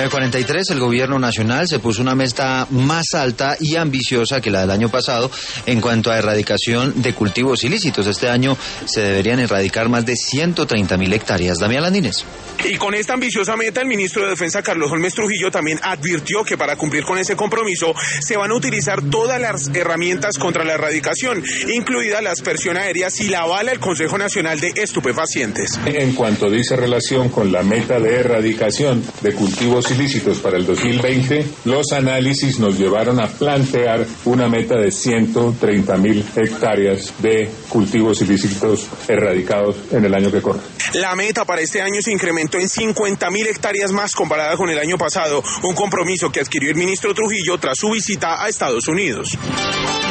9:43, el gobierno nacional se puso una meta más alta y ambiciosa que la del año pasado en cuanto a erradicación de cultivos ilícitos. Este año se deberían erradicar más de 130.000 hectáreas. Damián Landines. Y con esta ambiciosa meta, el ministro de Defensa, Carlos Holmes Trujillo, también advirtió que para cumplir con ese compromiso se van a utilizar todas las herramientas contra la erradicación, incluida la aspersión aérea, si la avala el Consejo Nacional de Estupefacientes. En cuanto dice relación con la meta de erradicación de cultivos ilícitos para el 2020, los análisis nos llevaron a plantear una meta de 130.000 hectáreas de cultivos ilícitos erradicados en el año que corre. La meta para este año se incrementó en 50.000 hectáreas más comparada con el año pasado, un compromiso que adquirió el ministro Trujillo tras su visita a Estados Unidos.